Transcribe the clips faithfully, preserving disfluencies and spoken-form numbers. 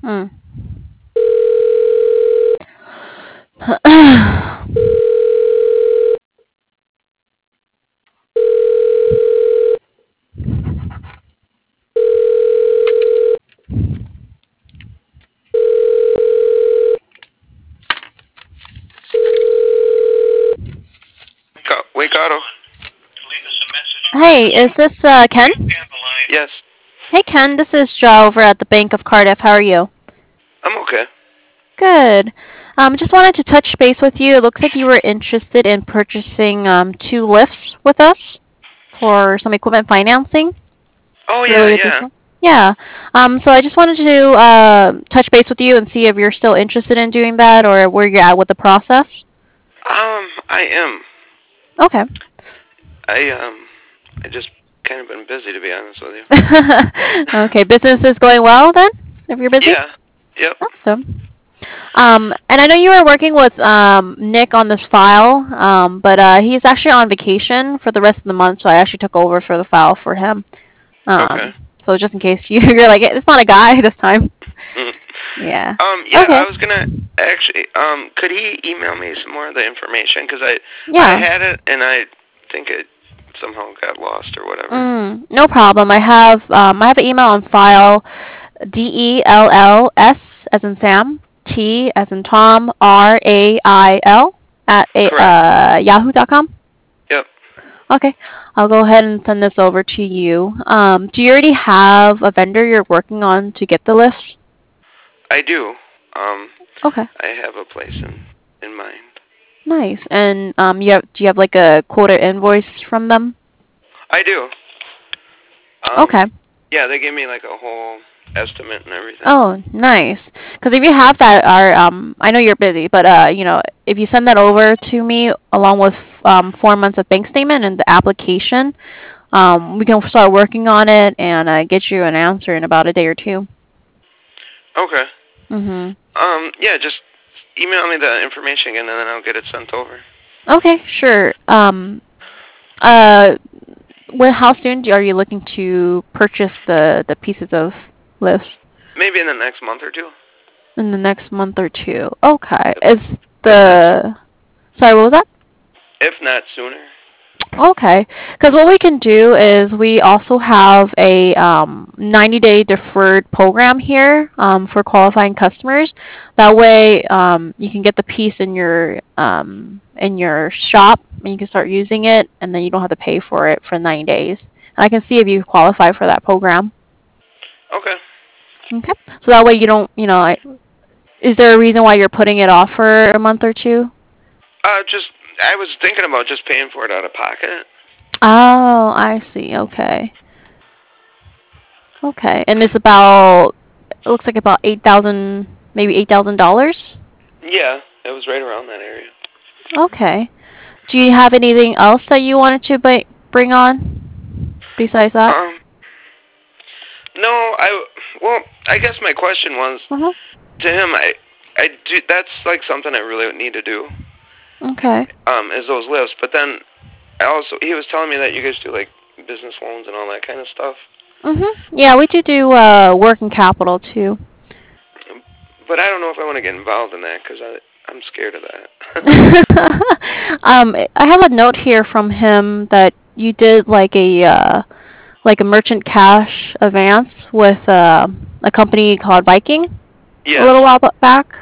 Mm. Ca- Wake Auto. Hey, is this uh, Ken? Yes, Hey, Ken, this is Joe over at the Bank of Cardiff. How are you? I'm okay. Good. Um, just wanted to touch base with you. It looks like you were interested in purchasing um, two lifts with us for some equipment financing Oh yeah, related to yeah. this one. Yeah. Um, so I just wanted to uh, touch base with you and see if you're still interested in doing that or where you're at with the process. Um, I am. Okay. I um, I just kind of been busy to be honest with you. Okay. Business is going well then, if you're busy? Yeah. Yep. Awesome. Um, and I know you were working with um, Nick on this file, um, but uh, he's actually on vacation for the rest of the month, so I actually took over for the file for him. Okay. Um, so just in case you, you're like, it's not a guy this time. Mhm. Yeah. Um, yeah. Okay. I was gonna actually. Um, could he email me some more of the information? Cause I, I Yeah. had it and I think it somehow got lost or whatever. Mm, no problem. I have um, I have an email on file. D E L L S as in Sam, T as in Tom, R A I L at a, Correct. uh, yahoo dot com. Yep. Okay, I'll go ahead and send this over to you. Um, do you already have a vendor you're working on to get the lifts? I do. Um, Okay, I have a place in in mind. nice. And um, you have, do you have like a quoted invoice from them? I do. Um, Okay. yeah, they gave me like a whole estimate and everything. Oh, nice. Because if you have that, our um, I know you're busy, but uh, you know, if you send that over to me along with um, four months of bank statement and the application, um, we can start working on it and uh, get you an answer in about a day or two. Okay. Mhm. Um, yeah, just email me the information again, and then I'll get it sent over. Okay, sure. Um, uh, when how soon do, are you looking to purchase the the pieces of lifts? Maybe in the next month or two. In the next month or two. Okay. If, Is if not, the sorry, what was that? if not sooner. Okay, because what we can do is we also have a um, ninety day deferred program here um, for qualifying customers. That way, um, you can get the piece in your um, in your shop and you can start using it, and then you don't have to pay for it for ninety days. And I can see if you qualify for that program. Okay. Okay, so that way you don't, you know, I, is there a reason why you're putting it off for a month or two? Uh, just I was thinking about just paying for it out of pocket. Oh, I see. Okay. Okay. And it's about, it looks like about eight thousand, maybe eight thousand dollars. Yeah, it was right around that area. Okay. Do you have anything else that you wanted to bu- bring on besides that? Um, no, I well, I guess my question was Uh-huh. to him. I I do. That's like something I really need to do. Okay. Um, is those lifts. But then I also he was telling me that you guys do like business loans and all that kind of stuff. Mhm. Yeah, we do do uh working capital too. But I don't know if I want to get involved in that because I I'm scared of that. um, I have a note here from him that you did like a uh, like a merchant cash advance with uh, a company called Viking a Yes, little while ba- back.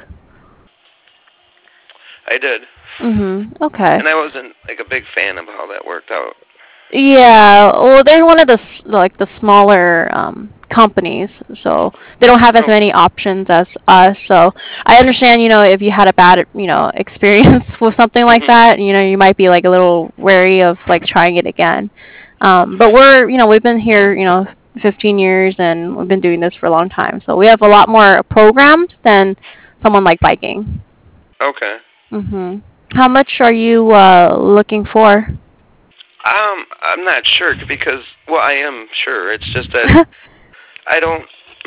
I did, Mhm. Okay. and I wasn't like a big fan of how that worked out. Yeah. Well, they're one of the s- like the smaller um, companies, so they don't have as Okay. many options as us. So I understand, you know, if you had a bad, you know, experience with something like Mhm. that, you know, you might be like a little wary of like trying it again. Um, but we're, you know, we've been here, you know, fifteen years, and we've been doing this for a long time, so we have a lot more programs than someone like Viking. Okay. Mhm. How much are you uh, looking for? Um, I'm not sure because well, I am sure. It's just that I don't.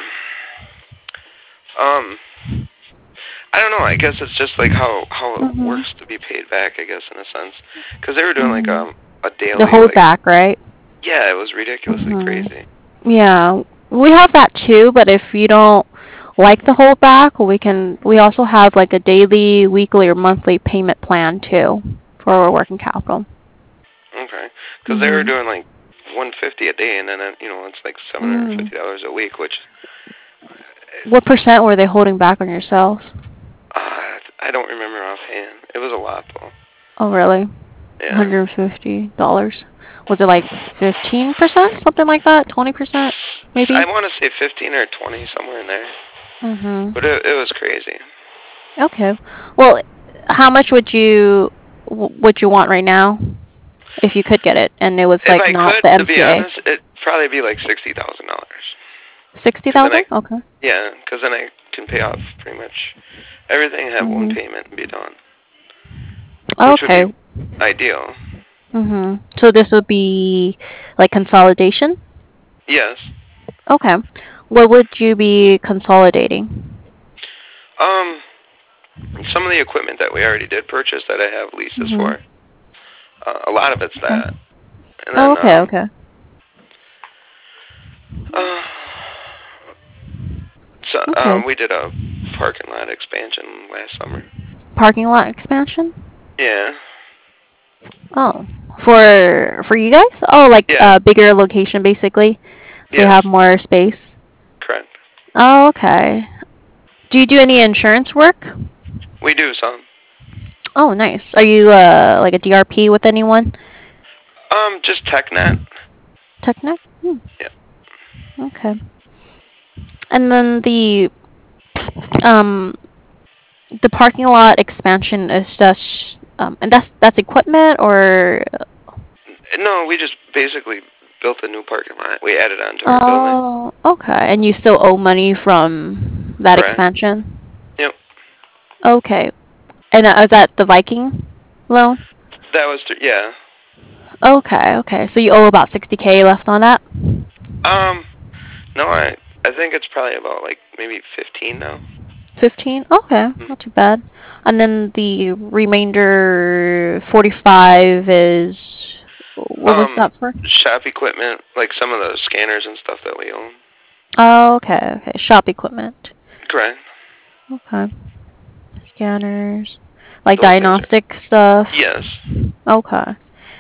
Um, I don't know. I guess it's just like how how it Mhm. works to be paid back. I guess in a sense, because they were doing like Mhm. um a The daily like holdback, right? yeah, it was ridiculously Mhm. crazy. Yeah, we have that too, but if you don't like the holdback, we can we also have like a daily, weekly, or monthly payment plan too for our working capital. Okay. Because they were Mhm. doing like one fifty a day, and then uh, you know it's like seven hundred Mm. fifty dollars a week, which What percent were they holding back on your sales? uh, I don't remember offhand. It was a lot though. Oh, really? Yeah. one hundred fifty dollars. Was it like fifteen percent, something like that? twenty percent, I maybe? want to say fifteen or twenty, somewhere in there. Mhm. But it, it was crazy. Okay. Well, how much would you w- would you want right now if you could get it and it was If like I not could, the to be M C A? honest, it'd probably be like sixty thousand dollars. Because then I, sixty thousand? Okay. yeah, because then I can pay off pretty much everything, have one Mhm. payment, and be done. Which would Okay. be ideal. Mhm. So this would be like consolidation? Yes. Okay. What would you be consolidating? Um, some of the equipment that we already did purchase that I have leases Mhm. for, uh, a lot of it's Okay. that. And Oh, then, okay, um, okay. uh, so, Okay. um, we did a parking lot expansion last summer. Parking lot expansion? Yeah. Oh, for for you guys? Oh, like Yeah. a bigger location basically. So you Yes. have more space. Correct. Oh, okay. Do you do any insurance work? We do some. Oh, nice. Are you uh like a D R P with anyone? Um, just TechNet. Technic? Hmm. Yeah. Okay. And then the um the parking lot expansion is just um and that's that's equipment or No, we just basically built a new parking lot. We added on to our building. oh, okay. And you still owe money from that Correct. expansion? Yep. Okay. And uh, is that the Viking loan? That was, th- yeah. Okay, okay. So you owe about sixty k left on that? Um, no, I, I think it's probably about like maybe fifteen now. fifteen? Okay, Mm. not too bad. And then the remainder forty-five is what was Um, that for? shop equipment, like some of the scanners and stuff that we own. Oh, okay, okay. Shop equipment. Correct. Okay. Scanners. Like Those things are. diagnostic stuff. Yes. Okay.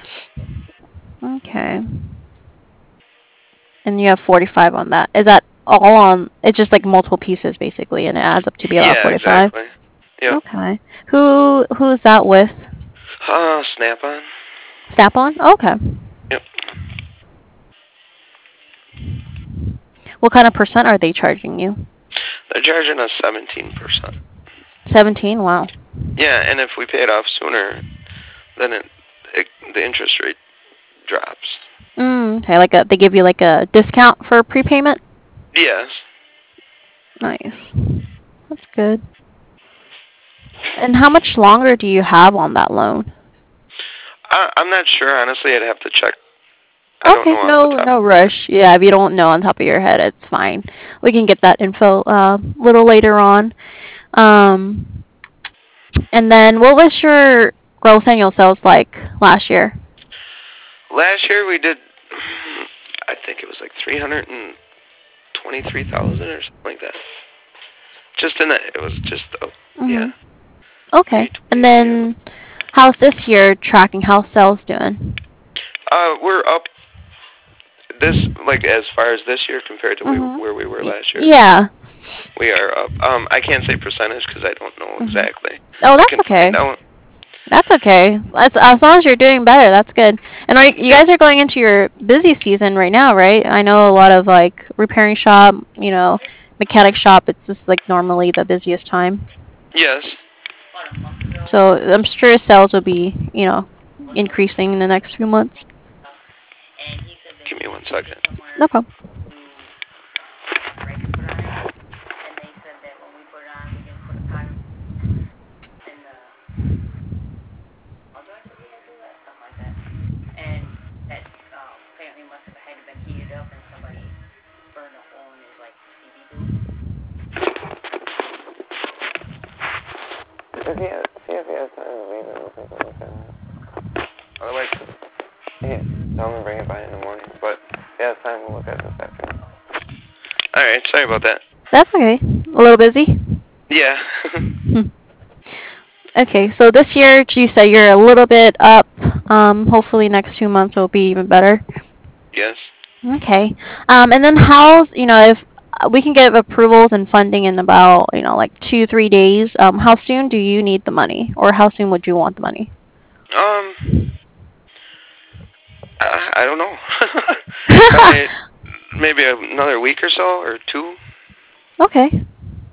Okay. And you have forty-five on that. Is that all on it's just like multiple pieces basically and it adds up to be about Yeah, forty-five? exactly. Yep. Okay. Who who's that with? Uh, Snap-on. Snap-on? Okay. Yep. What kind of percent are they charging you? They're charging us seventeen percent. seventeen? Wow. Yeah, and if we pay it off sooner, then it, it the interest rate drops. Mm, okay, like a they give you like a discount for prepayment? Yes. Nice. That's good. And how much longer do you have on that loan? I, I'm not sure, honestly. I'd have to check. I don't Okay, know off the no top. no rush. Yeah, if you don't know on top of your head, it's fine. We can get that info uh, a little later on. Um, and then what was your gross annual sales like last year? Last year we did, I think it was like three hundred twenty-three thousand or something like that. Just in that, it was just, oh, yeah. Mhm. Okay. And then how's this year tracking? How's sales doing? Uh, we're up this, like, as far as this year compared to we, Mhm. where we were last year. Yeah. We are up. Um, I can't say percentage because I don't know Mhm. exactly. Oh, I that's can okay. find out. That's okay. That's as long as you're doing better. That's good. And are you guys are going into your busy season right now, right? I know a lot of like repairing shop, you know, mechanic shop. It's just like normally the busiest time. Yes. So I'm sure sales will be, you know, increasing in the next few months. Give me one second. No problem. If he has, see if he has time to leave it, we'll take a look at it. Otherwise, he, tell him to bring it by in the morning. But if he has time, we'll look at it this afternoon. Alright, sorry about that. That's okay. A little busy. Yeah. Hmm. Okay, so this year you say you're a little bit up. Um, hopefully next two months will be even better. Yes. Okay. Um, and then how's, you know, if uh, we can get approvals and funding in about, you know, like two, three days, um, how soon do you need the money? Or how soon would you want the money? Um, I, I don't know. Probably maybe another week or so, or two. Okay.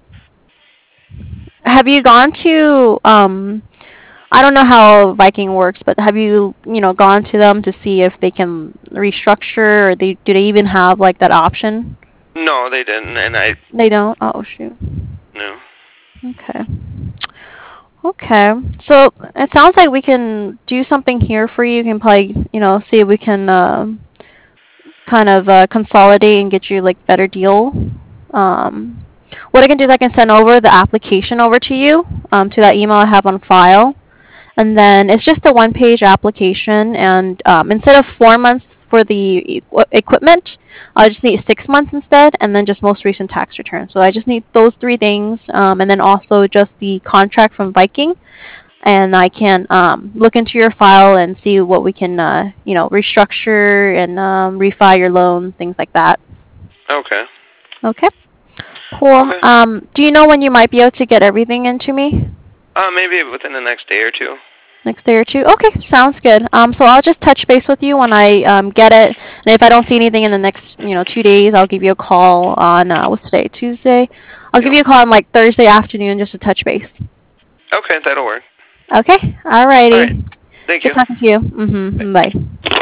Have you gone to, um, I don't know how Viking works, but have you, you know, gone to them to see if they can restructure or they do they even have like that option? No, they didn't, and I They don't? Oh, shoot. no. Okay. Okay. So it sounds like we can do something here for you. You can probably, you know, see if we can um kind of uh, consolidate and get you like better deal. Um, what I can do is I can send over the application over to you um, to that email I have on file. And then it's just a one page application. And um, instead of four months for the equ- equipment, I just need six months instead. And then just most recent tax return. So I just need those three things. Um, and then also just the contract from Viking. And I can um, look into your file and see what we can, uh, you know, restructure and um, refi your loan, things like that. Okay. Okay, cool. Okay. Um, do you know when you might be able to get everything into me? Uh, maybe within the next day or two. Next day or two? Okay, sounds good. Um, so I'll just touch base with you when I um, get it, and if I don't see anything in the next, you know, two days, I'll give you a call on uh, what's today? Tuesday. I'll give Yep. you a call on like Thursday afternoon just to touch base. Okay, that'll work. Okay, All right. alrighty. Thank Good you. talking to you. Mm-hmm. Bye.